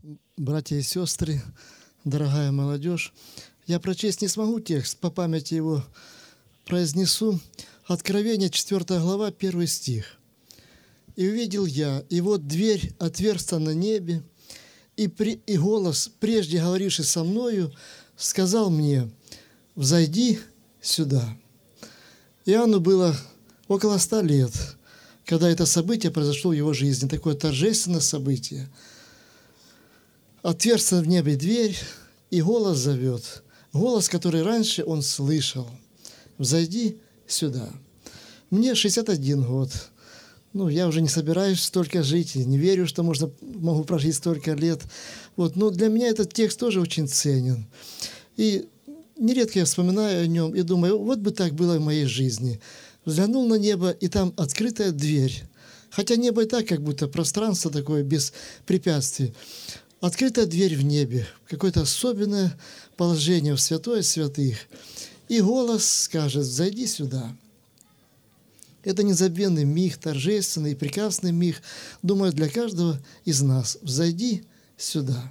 Братья и сестры, дорогая молодежь, я прочесть не смогу текст, по памяти его произнесу. Откровение, 4 глава, 1 стих. «И увидел я, и вот дверь отверста на небе, и голос, прежде говоривший со мною, сказал мне: взойди сюда». Иоанну было около 100 лет, когда это событие произошло в его жизни, такое торжественное событие. Отверстия в небе дверь, и голос зовет. Голос, который раньше он слышал. «Взойди сюда». Мне 61 год. Я уже не собираюсь столько жить, и не верю, что могу прожить столько лет. Но для меня этот текст тоже очень ценен. И нередко я вспоминаю о нем и думаю, вот бы так было в моей жизни. Взглянул на небо, и там открытая дверь. Хотя небо и так, как будто пространство такое, без препятствий. Открытая дверь в небе, какое-то особенное положение в святое святых. И голос скажет: «Зайди сюда». Это незабвенный миг, торжественный и прекрасный миг, думаю, для каждого из нас. «Взойди сюда».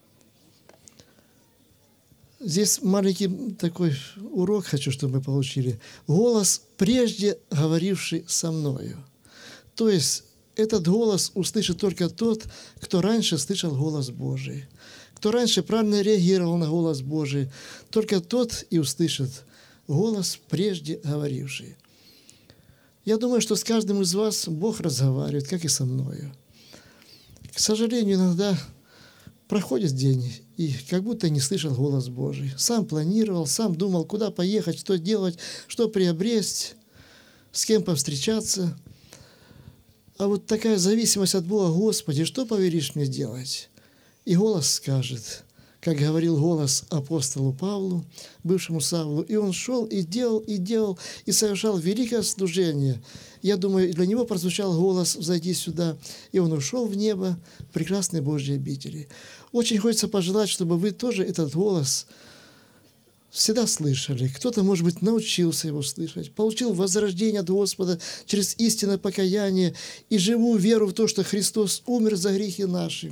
Здесь маленький такой урок хочу, чтобы мы получили. Голос, прежде говоривший со мною. То есть этот голос услышит только тот, кто раньше слышал голос Божий. Кто раньше правильно реагировал на голос Божий, только тот и услышит голос, прежде говоривший. Я думаю, что с каждым из вас Бог разговаривает, как и со мною. К сожалению, иногда проходит день, и как будто не слышал голос Божий. Сам планировал, сам думал, куда поехать, что делать, что приобрести, с кем повстречаться. А вот такая зависимость от Бога: «Господи, что повелишь мне делать?» И голос скажет, как говорил голос апостолу Павлу, бывшему Савлу, и он шел и делал, и совершал великое служение. Я думаю, для него прозвучал голос: «Взойди сюда», и он ушел в небо, в прекрасные Божьи обители. Очень хочется пожелать, чтобы вы тоже этот голос всегда слышали. Кто-то, может быть, научился его слышать, получил возрождение от Господа через истинное покаяние и живую веру в то, что Христос умер за грехи наши.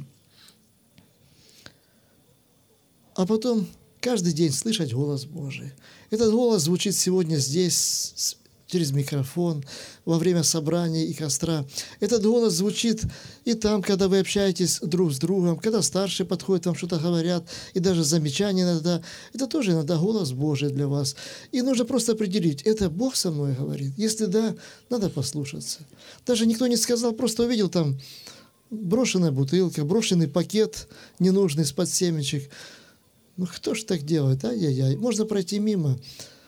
А потом каждый день слышать голос Божий. Этот голос звучит сегодня здесь, через микрофон, во время собрания и костра. Этот голос звучит и там, когда вы общаетесь друг с другом, когда старшие подходят, вам что-то говорят, и даже замечания иногда. Это тоже иногда голос Божий для вас. И нужно просто определить, это Бог со мной говорит. Если да, надо послушаться. Даже никто не сказал, просто увидел там брошенная бутылка, брошенный пакет ненужный из-под семечек. Кто ж так делает? Ай-яй-яй. Можно пройти мимо.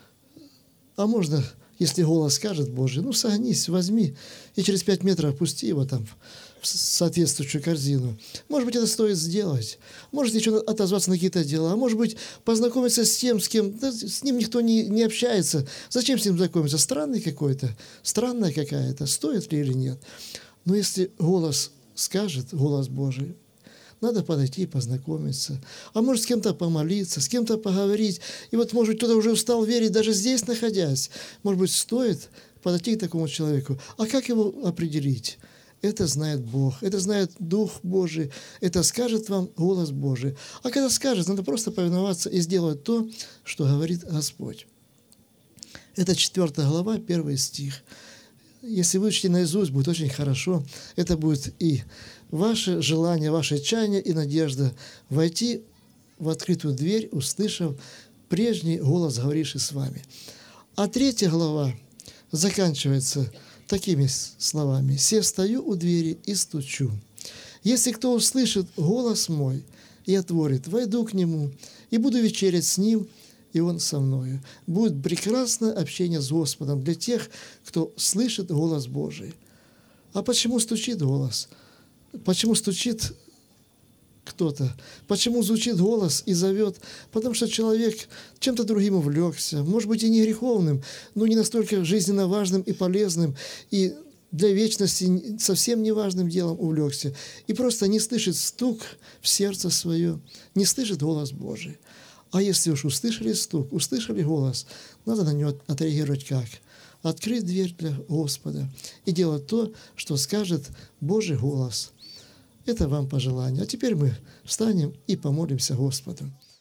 А можно, если голос скажет Божий, согнись, возьми, и через 5 метров опусти его там в соответствующую корзину. Может быть, это стоит сделать. Может, еще отозваться на какие-то дела. А может быть, познакомиться с тем, с кем... с ним никто не общается. Зачем с ним знакомиться? Странный какой-то, странная какая-то. Стоит ли или нет? Но если голос скажет, голос Божий, надо подойти и познакомиться. А может, с кем-то помолиться, с кем-то поговорить. И может быть, кто-то уже устал верить, даже здесь находясь. Может быть, стоит подойти к такому человеку. А как его определить? Это знает Бог, это знает Дух Божий, это скажет вам голос Божий. А когда скажет, надо просто повиноваться и сделать то, что говорит Господь. Это 4 глава, 1 стих. Если выучите наизусть, будет очень хорошо. Это будет и ваше желание, ваше чаяние и надежда войти в открытую дверь, услышав прежний голос, говоривший с вами. А 3 глава заканчивается такими словами: «Се стою у двери и стучу. Если кто услышит голос мой и отворит, войду к нему и буду вечерять с ним, и он со мною». Будет прекрасное общение с Господом для тех, кто слышит голос Божий. А почему стучит голос? Почему стучит кто-то? Почему звучит голос и зовет? Потому что человек чем-то другим увлекся, может быть, и не греховным, но не настолько жизненно важным и полезным, и для вечности совсем неважным делом увлекся, и просто не слышит стук в сердце свое, не слышит голос Божий. А если уж услышали стук, услышали голос, надо на него отреагировать как? Открыть дверь для Господа и делать то, что скажет Божий голос. Это вам по желанию. А теперь мы встанем и помолимся Господу.